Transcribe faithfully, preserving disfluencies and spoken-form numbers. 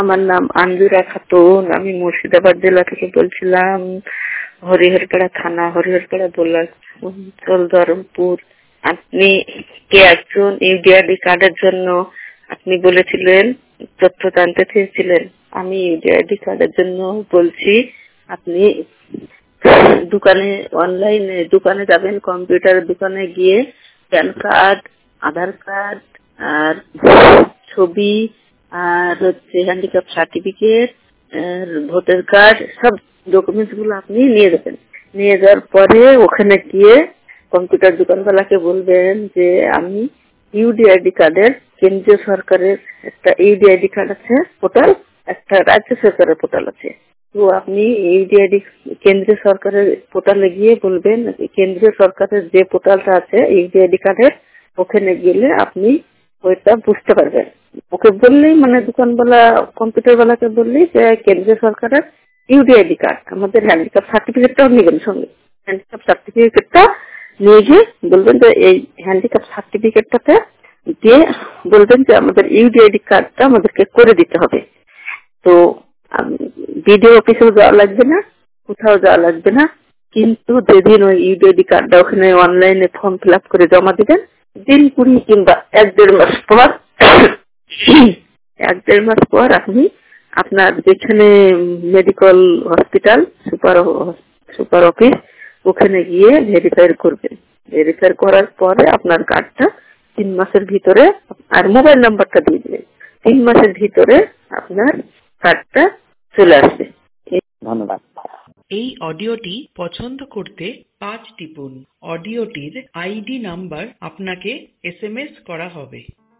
আমার নাম আঞ্জুরা খাতুন। আমি মুর্শিদাবাদ জেলা থেকে বলছিলাম, হরিহরপাড়া থানা, হরিহরপাড়া ব্লক, অঞ্চল ধরমপুর। আপনি কে একজন ইউডিআইডি কার্ডের জন্য আপনি বলেছিলেন, তথ্য জানতে চেয়েছিলেন। আমি ইউডিআইডি কার্ডের জন্য বলছি, আপনি দোকানে অনলাইনে দোকানে যাবেন, কম্পিউটারের দোকানে গিয়ে প্যান কার্ড, আধার কার্ড আর ছবি আর হচ্ছে হ্যান্ডিক্যাপ সার্টিফিকেট, ভোটার কার্ড, সব ডকুমেন্টস গুলো আপনি নিয়ে যাবেন। নিয়ে যাওয়ার পরে ওখানে গিয়ে কম্পিউটার দোকানওয়ালাকে বলবেন যে আমি ইউডিআইডি কার্ডের, কেন্দ্রীয় সরকারের একটা ইউডিআইডি কার্ড আছে পোর্টাল, একটা রাজ্য সরকারের পোর্টাল আছে। তো আপনি ইউডিআইডি কেন্দ্রীয় সরকারের পোর্টালে গিয়ে বলবেন, কেন্দ্রীয় সরকারের যে পোর্টালটা আছে ইউডিআইডি কার্ডের, ওখানে গেলে আপনি ওইটা বুঝতে পারবেন। ওকে বললেই, মানে দোকানওয়ালা কম্পিউটার ওয়ালাকে বললেই যে কেন্দ্রীয় সরকারের ইউডিআইডি কার্ড, আমাদের হ্যান্ডিক্যাপ সার্টিফিকেটটাও নেবেন সঙ্গে। হ্যান্ডিক্যাপ সার্টিফিকেটটা নিয়ে গিয়ে বলবেন যে এই হ্যান্ডিক্যাপ সার্টিফিকেটটাতে দিয়ে বলবেন যে আমাদের ইউডিআইডি কার্ডটা আমাদেরকে করে দিতে হবে। তো বিডিও অফিসেও যাওয়া লাগবে না, কোথাও যাওয়া লাগবে না। কিন্তু যেদিন ওই ইউডিআইডি কার্ডটা ওখানে অনলাইনে ফর্ম ফিল আপ করে জমা দিবেন, দিন কুড়ি কিংবা এক দেড় মাস পর এক দেড় মাস পর আপনি আপনার যেখানে medical hospital, super super office, ওখানে গিয়ে ভেরিফাই করবেন। ভেরিফাই করার পরে আপনার কার্ডটা তিন মাসের ভিতরে, আর মোবাইল নাম্বারটা দিয়ে দিবেন, তিন মাসের ভিতরে আপনার কার্ডটা চলে আসবে। ধন্যবাদ। এই অডিওটি পছন্দ করতে পাঁচ টিপুন। অডিওটির আইডি নাম্বার আপনাকে এস এম এস করা হবে।